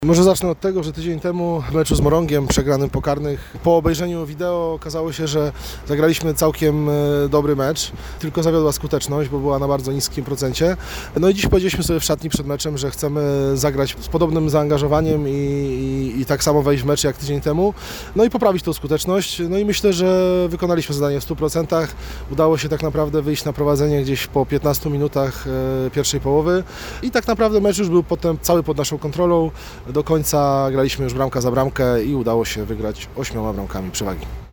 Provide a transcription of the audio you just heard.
Może zacznę od tego, że tydzień temu w meczu z Morągiem przegranym po karnych, po obejrzeniu wideo okazało się, że zagraliśmy całkiem dobry mecz, tylko zawiodła skuteczność, bo była na bardzo niskim procencie. No i dziś powiedzieliśmy sobie w szatni przed meczem, że chcemy zagrać z podobnym zaangażowaniem i tak samo wejść w mecz jak tydzień temu, no i poprawić tą skuteczność. No i myślę, że wykonaliśmy zadanie w 100%. Udało się tak naprawdę wyjść na prowadzenie gdzieś po 15 minutach pierwszej połowy i tak naprawdę mecz już był potem cały pod naszą kontrolą. Do końca graliśmy już bramka za bramkę i udało się wygrać 8 bramkami przewagi.